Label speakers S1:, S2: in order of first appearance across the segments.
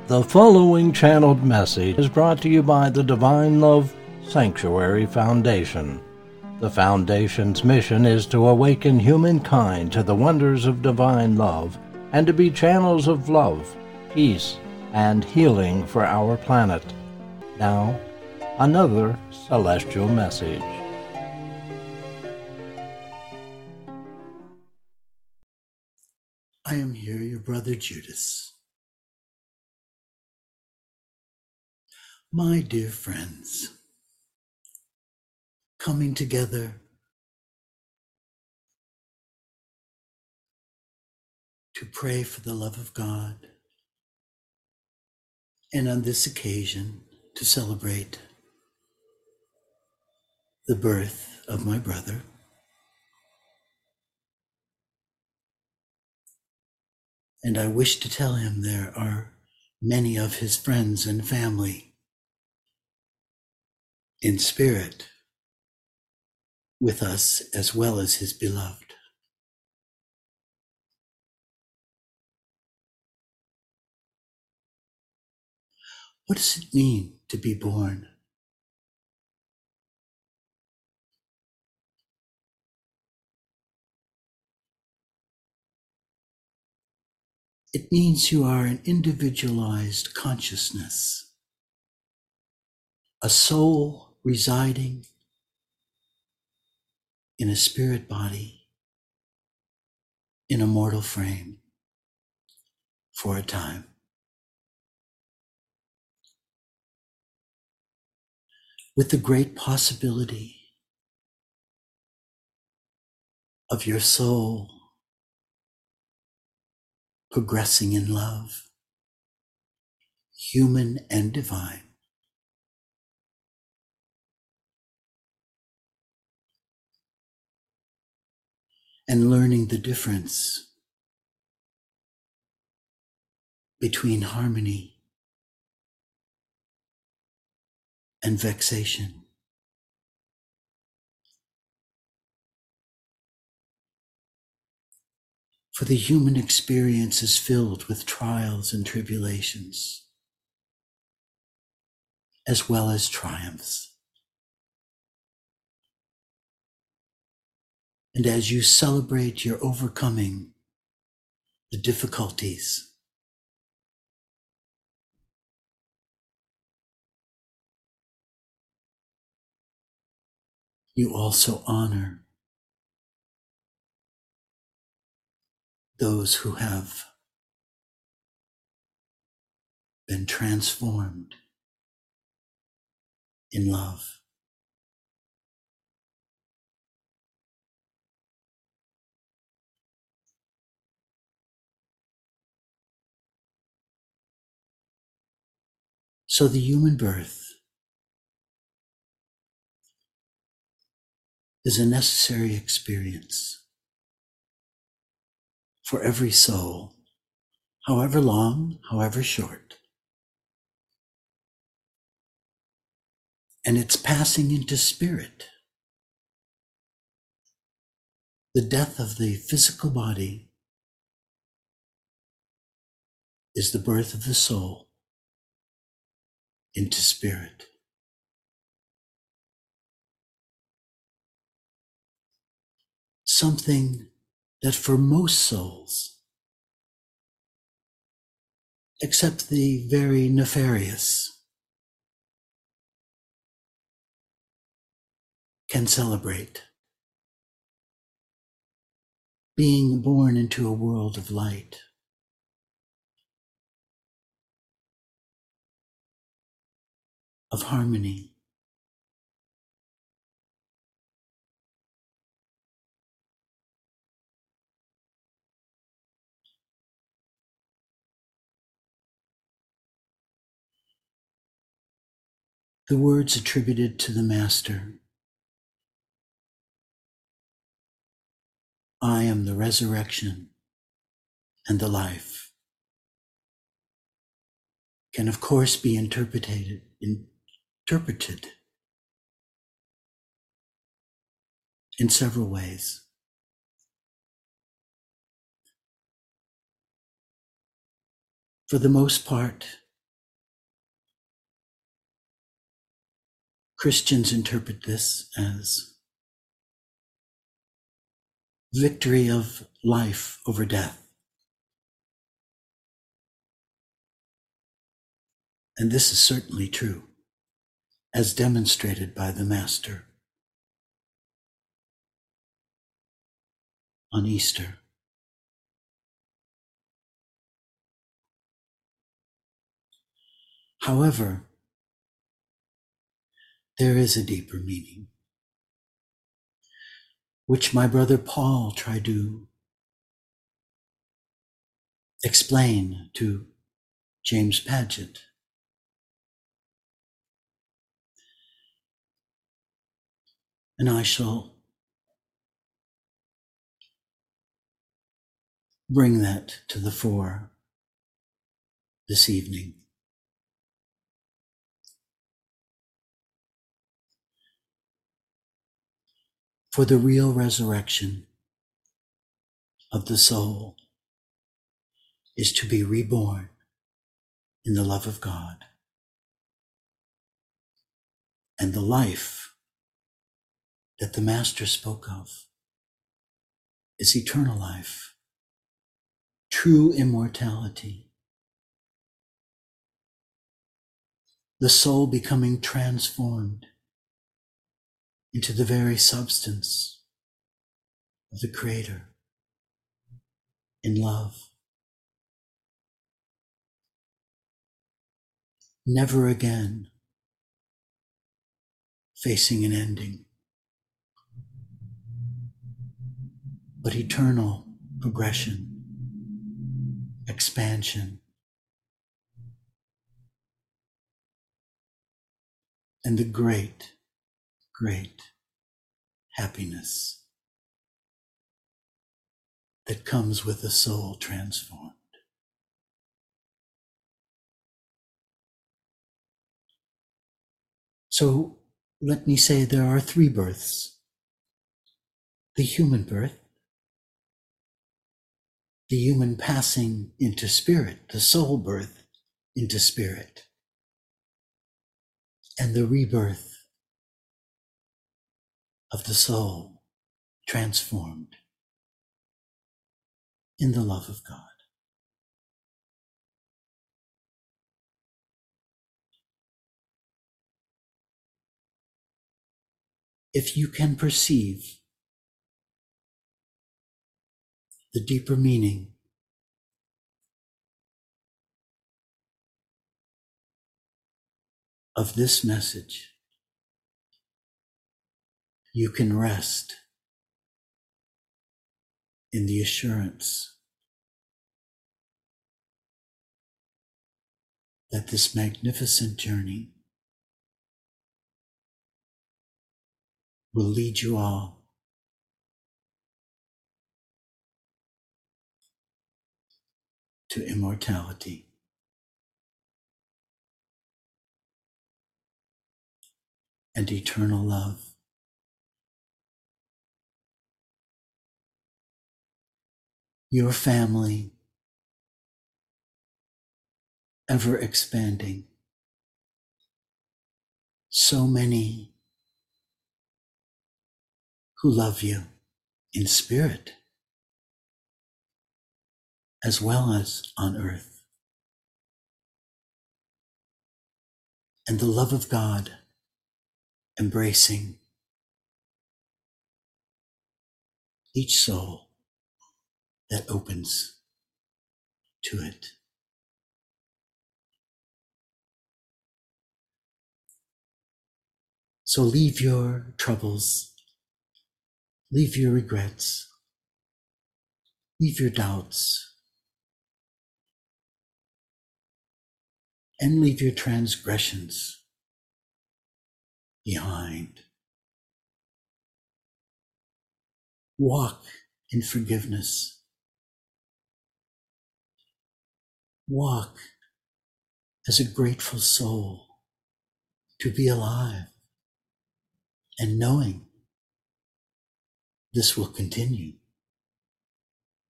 S1: The following channeled message is brought to you by the Divine Love Sanctuary Foundation. The Foundation's mission is to awaken humankind to the wonders of divine love and to be channels of love, peace, and healing for our planet. Now, another celestial message.
S2: I am here, your brother Judas. My dear friends, coming together to pray for the love of God, and on this occasion to celebrate the birth of my brother. And I wish to tell him there are many of his friends and family in spirit with us, as well as his beloved. What does it mean to be born? It means you are an individualized consciousness, a soul residing in a spirit body, in a mortal frame, for a time. With the great possibility of your soul progressing in love, human and divine. And learning the difference between harmony and vexation. For the human experience is filled with trials and tribulations, as well as triumphs. And as you celebrate your overcoming the difficulties, you also honor those who have been transformed in love. So the human birth is a necessary experience for every soul, however long, however short. And it's passing into spirit. The death of the physical body is the birth of the soul into spirit. Something that for most souls, except the very nefarious, can celebrate. Being born into a world of light. Of harmony. The words attributed to the Master, I am the resurrection and the life, can of course be interpreted in several ways. For the most part, Christians interpret this as victory of life over death. And this is certainly true, as demonstrated by the Master on Easter. However, there is a deeper meaning, which my brother Paul tried to explain to James Paget. And I shall bring that to the fore this evening. For the real resurrection of the soul is to be reborn in the love of God. And the life that the Master spoke of is eternal life, true immortality, the soul becoming transformed into the very substance of the Creator in love. Never again facing an ending, but eternal progression, expansion, and the great, great happiness that comes with a soul transformed. So let me say there are three births: the human birth, the human passing into spirit, the soul birth into spirit, and the rebirth of the soul transformed in the love of God. If you can perceive the deeper meaning of this message, you can rest in the assurance that this magnificent journey will lead you all to immortality and eternal love. Your family ever expanding. So many who love you in spirit as well as on earth. And the love of God embracing each soul that opens to it. So leave your troubles, leave your regrets, leave your doubts, and leave your transgressions behind. Walk in forgiveness. Walk as a grateful soul to be alive and knowing this will continue.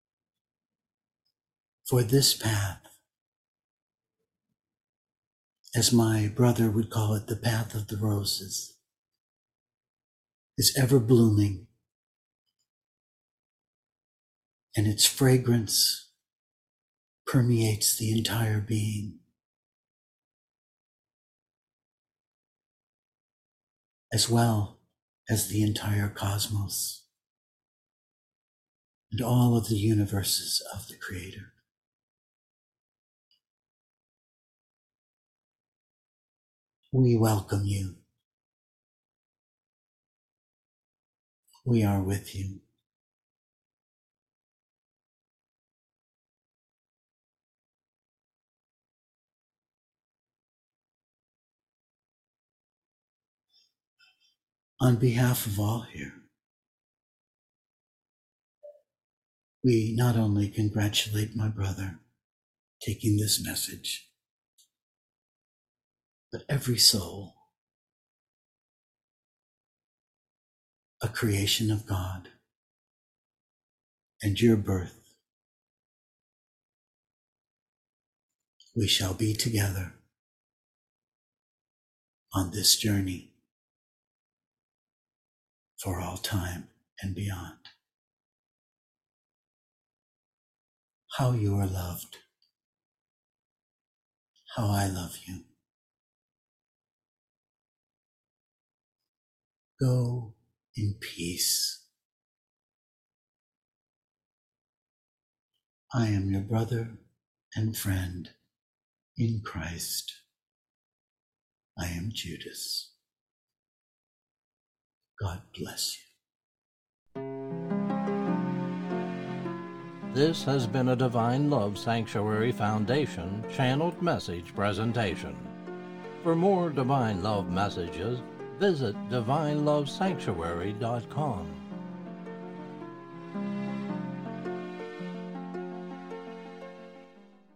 S2: For this path as my brother would call it, the path of the roses, is ever blooming, and its fragrance permeates the entire being, as well as the entire cosmos and all of the universes of the Creator. We welcome you. We are with you. On behalf of all here, we not only congratulate my brother taking this message, but every soul, a creation of God, and your birth. We shall be together on this journey for all time and beyond. How you are loved, how I love you. Go in peace. I am your brother and friend in Christ. I am Judas. God bless you.
S1: This has been a Divine Love Sanctuary Foundation channeled message presentation. For more Divine Love messages, visit divinelovesanctuary.com.